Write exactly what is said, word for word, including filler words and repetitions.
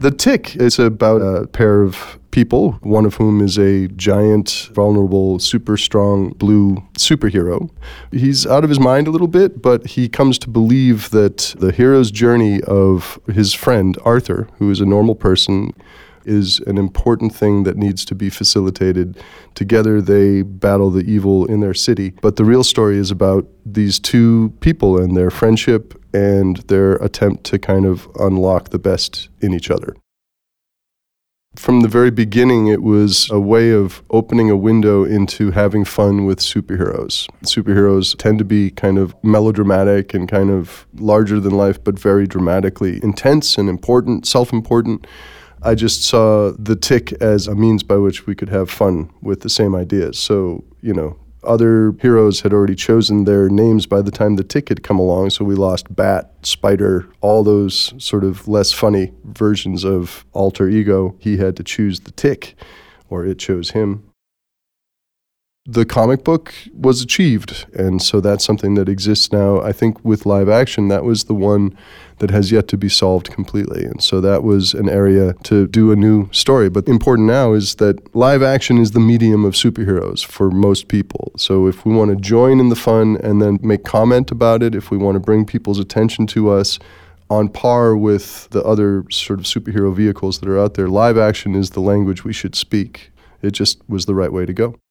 The Tick is about a pair of people, one of whom is a giant, vulnerable, super strong blue superhero. He's out of his mind a little bit, but he comes to believe that the hero's journey of his friend, Arthur, who is a normal person, is an important thing that needs to be facilitated. Together they battle the evil in their city. But the real story is about these two people and their friendship and their attempt to kind of unlock the best in each other. From the very beginning, it was a way of opening a window into having fun with superheroes. Superheroes tend to be kind of melodramatic and kind of larger than life, but very dramatically intense and important, self-important. I just saw the Tick as a means by which we could have fun with the same ideas. So, you know, other heroes had already chosen their names by the time the Tick had come along, so we lost Bat, Spider, all those sort of less funny versions of alter ego. He had to choose the Tick, or it chose him. The comic book was achieved, and so that's something that exists now. I think with live action, that was the one that has yet to be solved completely, and so that was an area to do a new story. But important now is that live action is the medium of superheroes for most people. So if we want to join in the fun and then make comment about it, if we want to bring people's attention to us on par with the other sort of superhero vehicles that are out there, live action is the language we should speak. It just was the right way to go.